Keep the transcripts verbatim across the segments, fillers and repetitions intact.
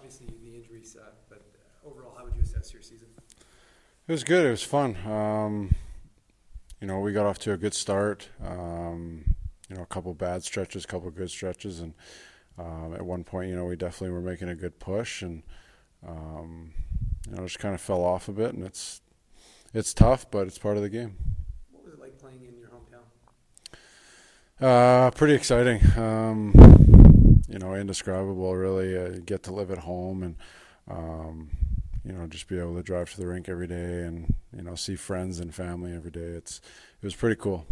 obviously the injury sucked, but overall, how would you assess your season? It was good. It was fun. Um, you know, we got off to a good start. Um, you know, a couple bad stretches, a couple good stretches, and um, at one point, you know, we definitely were making a good push, and um, you know, just kind of fell off a bit. And it's it's tough, but it's part of the game. What was it like playing in your hometown? Uh, pretty exciting. Um, you know, indescribable. Really, uh, get to live at home and. Um, you know, just be able to drive to the rink every day and, you know, see friends and family every day. It's it was pretty cool.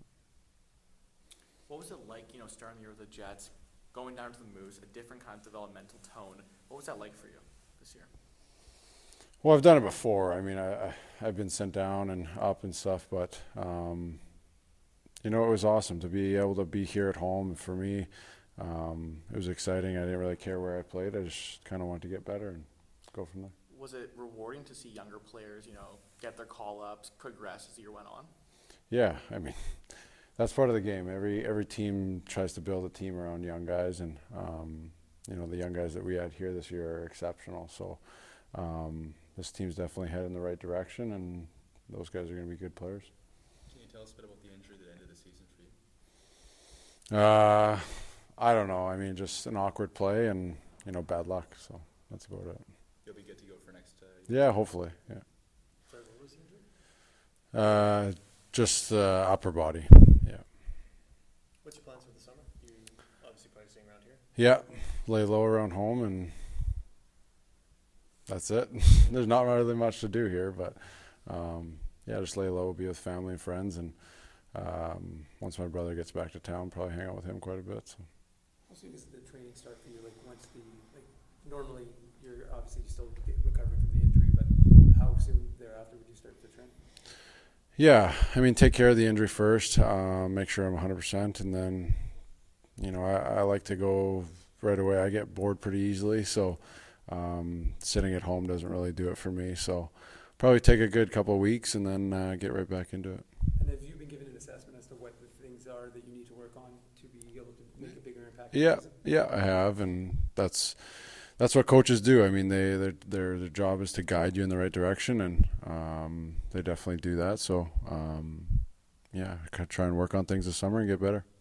What was it like, you know, starting the year with the Jets, going down to the Moose, a different kind of developmental tone? What was that like for you this year? Well, I've done it before. I mean, I, I, I've been sent down and up and stuff, but, um, you know, it was awesome to be able to be here at home. For me, um, it was exciting. I didn't really care where I played. I just kind of wanted to get better and go from there. Was it rewarding to see younger players, you know, get their call-ups, progress as the year went on? Yeah, I mean, that's part of the game. Every every team tries to build a team around young guys, and um, you know, the young guys that we had here this year are exceptional. So um, this team's definitely headed in the right direction, and those guys are going to be good players. Can you tell us a bit about the injury that ended the season for you? Uh, I don't know. I mean, just an awkward play and, you know, bad luck. So that's about it. You'll be good to go for next uh, year? Yeah, hopefully, yeah. Sorry, what was the injury? Uh, just the uh, upper body, yeah. What's your plans for the summer? You obviously probably staying around here. Yeah, lay low around home, and that's it. There's not really much to do here, but um, yeah, just lay low, be with family and friends, and um, once my brother gets back to town, probably hang out with him quite a bit. So. How soon does the training start for you? Like once the like normally you're obviously still get recovering from the injury, but how soon thereafter would you start the training? Yeah, I mean, take care of the injury first, uh, make sure I'm one hundred percent, and then, you know, I, I like to go right away. I get bored pretty easily, so um, sitting at home doesn't really do it for me. So probably take a good couple of weeks and then uh, get right back into it. And have you been given an assessment as to what the things are that you need to work on to be able to make a bigger impact? Yeah, yeah, I have, and that's that's what coaches do. I mean, they their their their job is to guide you in the right direction, and um, they definitely do that. So, um, yeah, I try and work on things this summer and get better.